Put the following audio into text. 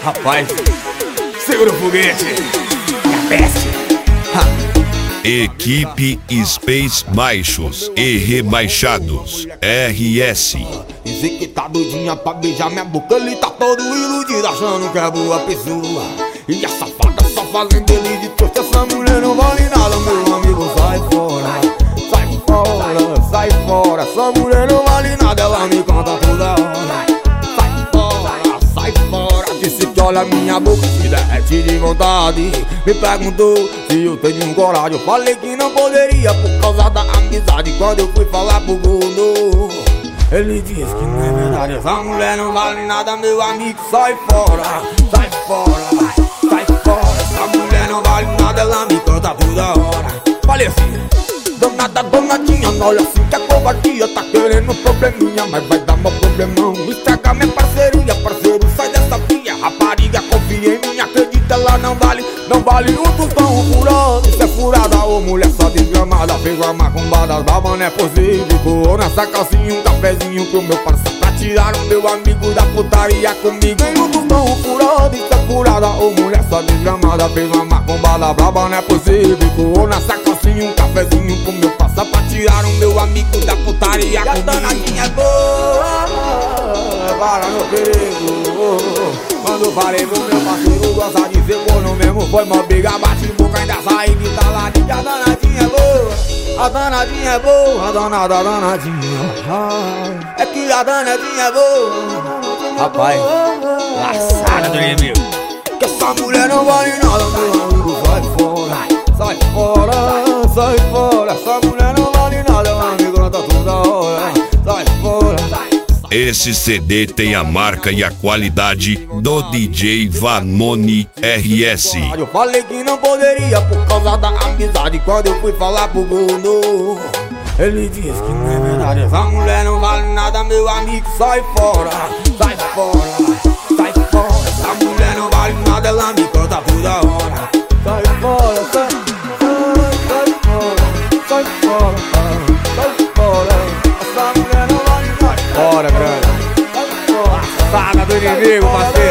Rapaz, segura o foguete. É peste. Equipe Space Machos e Rebaixados RS. Dizer que tá doidinha pra beijar minha boca, ele tá todo iludido, achando que é boa pessoa. E a safada só fazendo ele de trouxa, essa mulher não vale nada, meu amigo, sai fora. Sai fora, sai fora, essa mulher não vale nada, ela me conta toda hora. Sai fora, disse que olha minha boca, se derrete de vontade. Me perguntou se eu tenho coragem, eu falei que não poderia por causa da amizade. Quando eu fui falar pro gordo, ele disse que não é verdade, essa mulher não vale nada, meu amigo, sai fora. Sai fora, sai fora, essa mulher não vale nada, ela me canta toda hora. Falei assim, danada, danadinha, olha assim que a covardia tá querendo probleminha, mas vai dar mau problemão. Estraga minha parceria, parceiro, sai dessa via. Rapariga, confia em mim, acredita, ela não vale um tostão furado. Isso é furada, ô mulher só desgramada, fez uma macumbada, as babas não é possível. Voou nessa calcinha um cafezinho pro meu parceiro, pra tirar o meu amigo da putaria comigo. Tem um tostão furado, isso é furada, ô mulher só desgramada, fez uma macumbada, braba não é possível. Voou nessa calcinha um cafezinho pro meu parceiro, pra tirar o meu amigo da putaria comigo. E a danadinha é boa, para no perigo. Quando falei pro meu parceiro, gosta de ser corno mesmo, foi mó briga, bate boca, ainda saí de taladinha. A danadinha é boa, a danadinha é boa, a danada, danadinha. É que a danadinha é boa. Rapaz, laçada do inimigo, que essa mulher não vale nada, meu amigo, sai fora. Sai fora, sai fora, essa mulher não vale nada, meu amigo, não tá toda hora. Sai fora. Esse CD tem a marca e a qualidade do DJ Vanoni RS. Eu falei que não poderia por causa da amizade. Quando eu fui falar pro gordo, ele disse que não é verdade, essa mulher não vale nada, meu amigo, sai fora. Sai fora, sai fora, essa mulher não vale nada, ela me conta toda hora. Sai fora, sai fora, sai fora, sai fora, essa mulher não vale nada. Bora, grande. Saga do inimigo, parceiro.